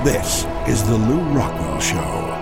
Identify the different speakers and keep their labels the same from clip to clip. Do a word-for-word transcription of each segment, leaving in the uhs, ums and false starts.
Speaker 1: This is the Lew Rockwell Show.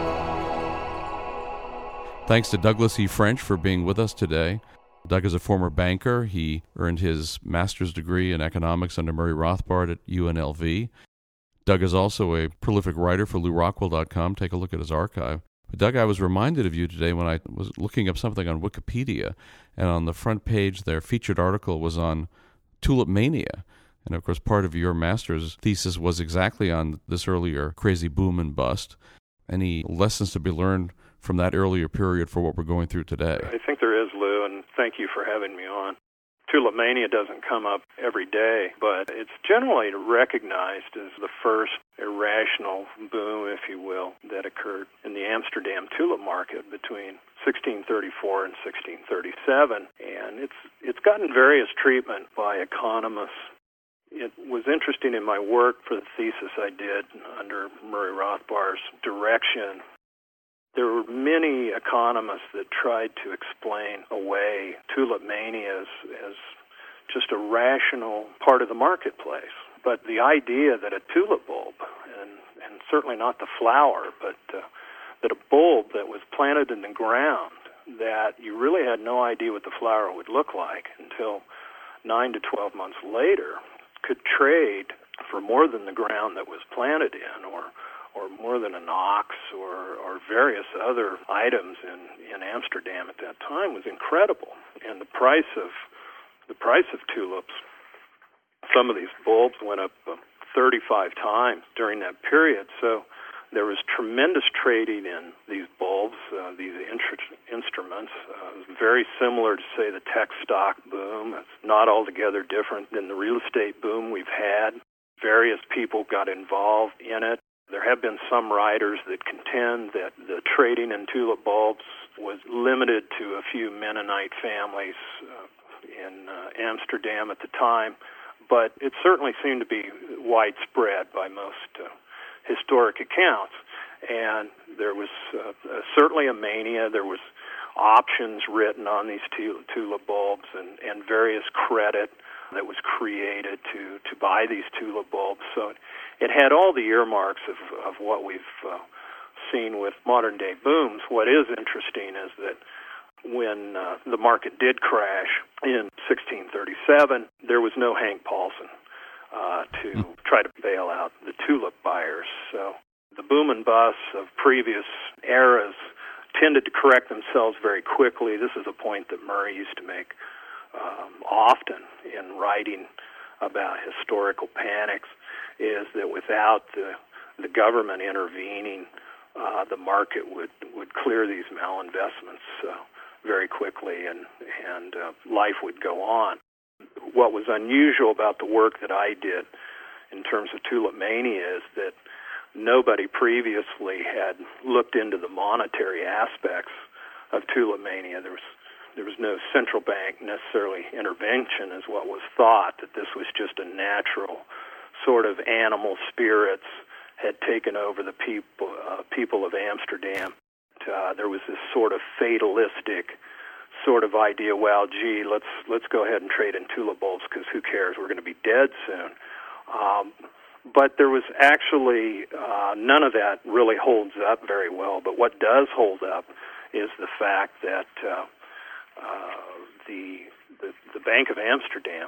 Speaker 2: Thanks to Douglas E. French for being with us today. Doug is a former banker. He earned his master's degree in economics under Murray Rothbard at U N L V. Doug is also a prolific writer for Lew Rockwell dot com. Take a look at his archive. But Doug, I was reminded of you today when I was looking up something on Wikipedia, and on the front page, their featured article was on tulip mania. And, of course, part of your master's thesis was exactly on this earlier crazy boom and bust. Any lessons to be learned from that earlier period for what we're going through today?
Speaker 3: I think there is, Lou, and thank you for having me on. Tulip mania doesn't come up every day, but it's generally recognized as the first irrational boom, if you will, that occurred in the Amsterdam tulip market between sixteen thirty-four and sixteen thirty-seven. And it's it's gotten various treatment by economists. It was interesting in my work for the thesis I did under Murray Rothbard's direction. There were many economists that tried to explain away tulip mania as, as just a rational part of the marketplace. But the idea that a tulip bulb, and, and certainly not the flower, but uh, that a bulb that was planted in the ground, that you really had no idea what the flower would look like until nine to twelve months later, could trade for more than the ground that was planted in, or or more than an ox, or, or various other items in, in Amsterdam at that time, was incredible. And the price of the price of tulips, some of these bulbs went up uh, thirty-five times during that period. So there was tremendous trading in these bulbs, uh, these intr- instruments. Uh, it was very similar to, say, the tech stock boom. It's not altogether different than the real estate boom we've had. Various people got involved in it. There have been some writers that contend that the trading in tulip bulbs was limited to a few Mennonite families uh, in uh, Amsterdam at the time, but it certainly seemed to be widespread by most uh, historic accounts. And there was uh, uh, certainly a mania. There was options written on these tul- tulip bulbs and, and various credit that was created to, to buy these tulip bulbs. So it had all the earmarks of, of what we've uh, seen with modern-day booms. What is interesting is that when uh, the market did crash in sixteen thirty-seven, there was no Hank Paulson uh, to try to bail out the tulip buyers. So the boom and bust of previous eras tended to correct themselves very quickly. This is a point that Murray used to make um, often in writing about historical panics, is that without the, the government intervening, uh, the market would, would clear these malinvestments uh, very quickly, and, and uh, life would go on. What was unusual about the work that I did in terms of tulip mania is that nobody previously had looked into the monetary aspects of tulip mania. There was there was no central bank necessarily intervention, as what was thought, that this was just a natural sort of animal spirits had taken over the people uh, people of Amsterdam. Uh, there was this sort of fatalistic sort of idea, well, gee, let's let's go ahead and trade in tulip bulbs because who cares? We're going to be dead soon. Um, but there was actually uh, none of that really holds up very well. But what does hold up is the fact that uh, uh, the, the the Bank of Amsterdam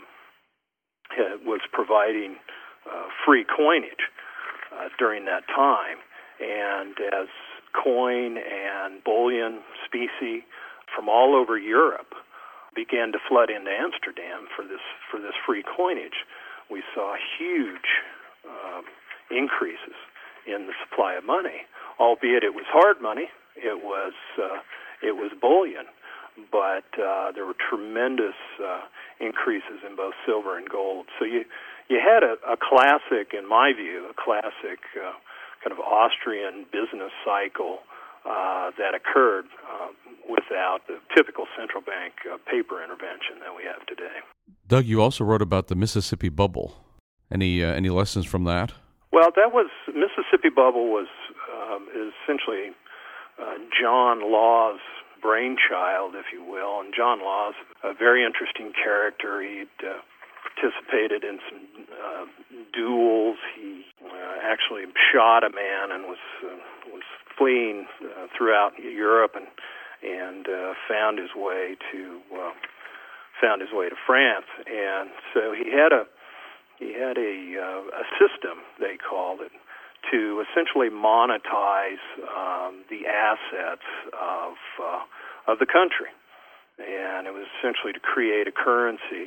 Speaker 3: uh, was providing uh, free coinage uh, during that time, and as coin and bullion specie from all over Europe began to flood into Amsterdam for this for this free coinage, we saw huge uh, increases in the supply of money. Albeit it was hard money, it was uh, it was bullion, but uh, there were tremendous uh, increases in both silver and gold. So you you had a, a classic, in my view, a classic uh, kind of Austrian business cycle uh, that occurred uh, without the typical central bank uh, paper intervention that we have today.
Speaker 2: Doug, you also wrote about the Mississippi Bubble. Any uh, any lessons from that?
Speaker 3: Well, that was Mississippi Bubble was um, essentially uh, John Law's brainchild, if you will. And John Law's a very interesting character. He'd uh, participated in some uh, duels. He uh, actually shot a man and was uh, was fleeing uh, throughout Europe and and uh, found his way to uh, found his way to France. And so he had a he had a uh, a system, they called it, to essentially monetize um, the assets of uh, of the country, and it was essentially to create a currency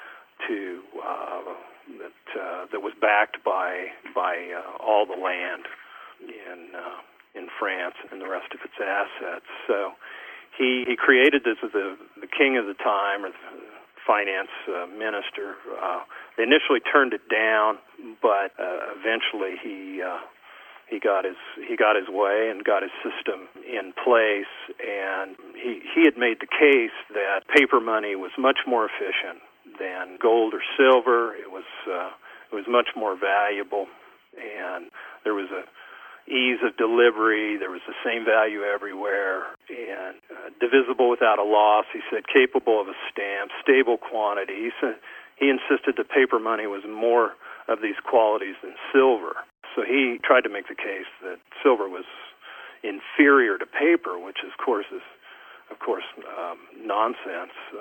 Speaker 3: to uh, that uh, that was backed by by uh, all the land in uh, in France and the rest of its assets. So he he created this as the the king of the time, or the finance uh, minister. Uh, they initially turned it down, but uh, eventually he uh, he got his he got his way and got his system in place. And he he had made the case that paper money was much more efficient than gold or silver. It was uh, it was much more valuable, and there was a ease of delivery. There was the same value everywhere, and uh, divisible without a loss. He said capable of a stamp, stable quantity. He said he insisted that paper money was more of these qualities than silver. So he tried to make the case that silver was inferior to paper, which of course is, of course, um, nonsense. So,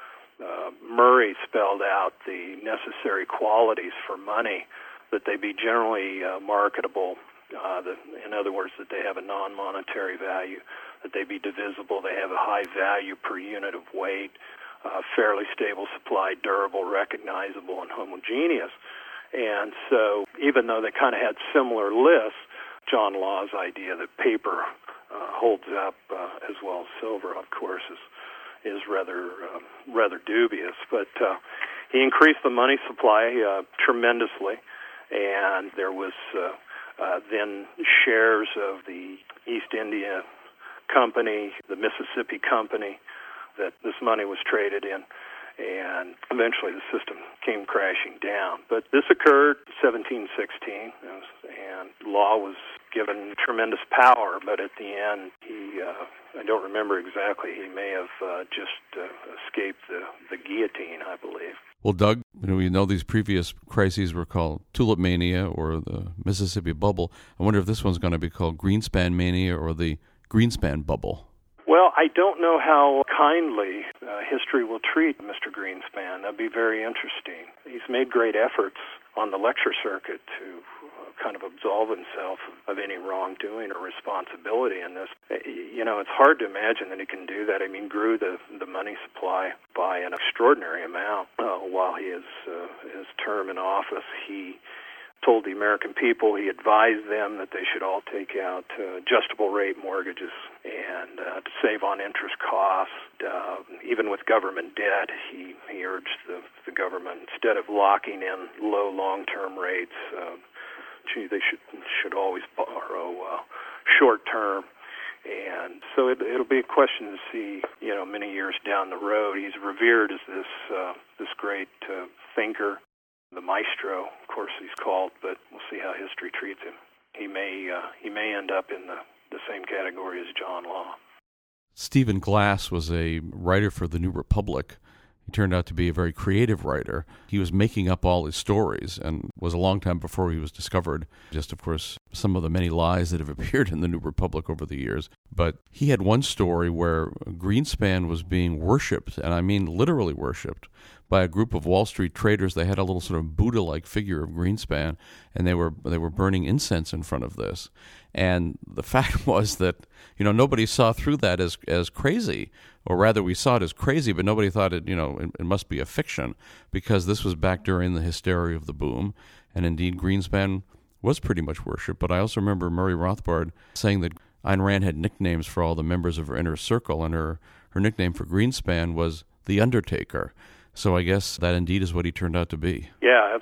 Speaker 3: uh, Murray spelled out the necessary qualities for money, that they be generally uh, marketable. Uh, the, in other words, that they have a non-monetary value, that they be divisible, they have a high value per unit of weight, uh, fairly stable supply, durable, recognizable, and homogeneous. And so even though they kind of had similar lists, John Law's idea that paper uh, holds up uh, as well as silver, of course, is is rather uh, rather dubious. But uh, he increased the money supply uh, tremendously, and there was uh, uh, then shares of the East India Company, the Mississippi Company, that this money was traded in. And eventually the system came crashing down. But this occurred in seventeen sixteen, and Law was given tremendous power, but at the end, he, uh, I don't remember exactly, he may have uh, just uh, escaped the, the guillotine, I believe.
Speaker 2: Well, Doug, you know, we know these previous crises were called Tulip Mania or the Mississippi Bubble. I wonder if this one's going to be called Greenspan Mania or the Greenspan Bubble.
Speaker 3: Well, I don't know how kindly uh, history will treat Mister Greenspan. That'd be very interesting. He's made great efforts on the lecture circuit to uh, kind of absolve himself of any wrongdoing or responsibility in this. You know, it's hard to imagine that he can do that. I mean, grew the, the money supply by an extraordinary amount uh, while he is uh, his term in office. He told the American people, he advised them that they should all take out uh, adjustable rate mortgages and uh, to save on interest costs. Uh, even with government debt, he, he urged the, the government, instead of locking in low long-term rates, uh, gee, they should should always borrow uh, short-term. And so it, it'll be a question to see, you know, many years down the road. He's revered as this uh, this great uh, thinker. The maestro, of course, he's called, but we'll see how history treats him. He may uh, he may end up in the, the same category as John Law.
Speaker 2: Stephen Glass was a writer for The New Republic. He turned out to be a very creative writer. He was making up all his stories and was a long time before he was discovered. Just, of course, some of the many lies that have appeared in The New Republic over the years. But he had one story where Greenspan was being worshipped, and I mean literally worshipped, by a group of Wall Street traders. They had a little sort of Buddha-like figure of Greenspan, and they were they were burning incense in front of this. And the fact was that, you know, nobody saw through that as as crazy, or rather we saw it as crazy, but nobody thought it, you know, it, it must be a fiction, because this was back during the hysteria of the boom, and indeed Greenspan was pretty much worshipped. But I also remember Murray Rothbard saying that Ayn Rand had nicknames for all the members of her inner circle, and her, her nickname for Greenspan was The Undertaker. So I guess that indeed is what he turned out to be.
Speaker 3: Yeah,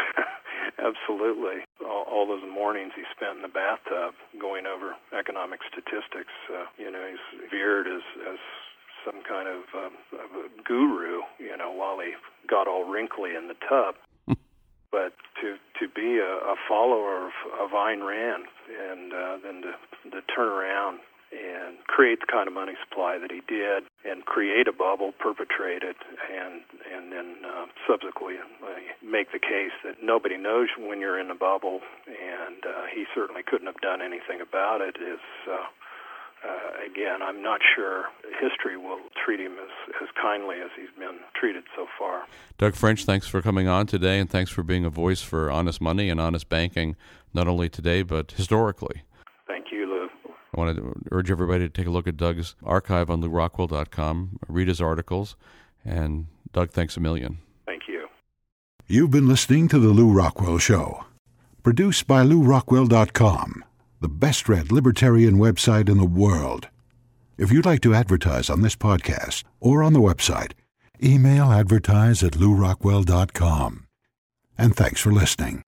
Speaker 3: absolutely. All, all those mornings he spent in the bathtub going over economic statistics. Uh, you know, he's veered as, as some kind of, um, of a guru, you know, while he got all wrinkly in the tub. But to to be a, a follower of, of Ayn Rand and uh, then to, to turn around and create the kind of money supply that he did, and create a bubble, perpetrate it, and and then uh, subsequently make the case that nobody knows when you're in the bubble, and uh, he certainly couldn't have done anything about it, is, uh, uh, again, I'm not sure history will treat him as, as kindly as he's been treated so far.
Speaker 2: Doug French, thanks for coming on today, and thanks for being a voice for honest money and honest banking, not only today, but historically.
Speaker 3: Thank you, Lou.
Speaker 2: I want to urge everybody to take a look at Doug's archive on lou rockwell dot com, read his articles, and Doug, thanks a million.
Speaker 3: Thank you.
Speaker 1: You've been listening to The Lou Rockwell Show, produced by lou rockwell dot com, the best-read libertarian website in the world. If you'd like to advertise on this podcast or on the website, email advertise at lou rockwell dot com. And thanks for listening.